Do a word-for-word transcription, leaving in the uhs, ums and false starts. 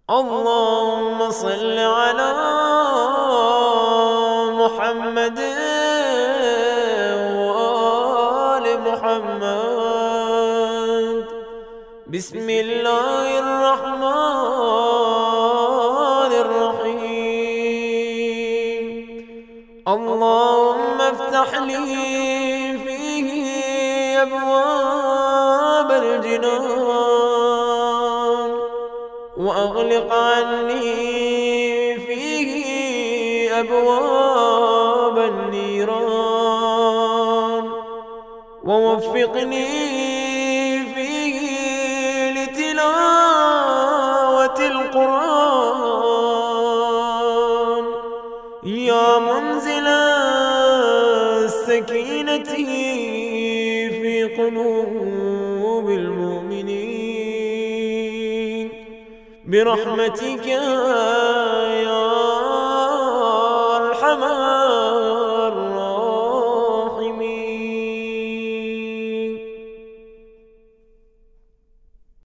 اللهم صل على محمد وآل محمد. بسم الله الرحمن الرحيم. اللهم افتح لي فيه أبواب الجنان، وأغلق عني فيه أبواب النيران، ووفقني فيه لتلاوة القرآن. يا منزل السكينة في قلوب المؤمنين برحمتك يا أرحم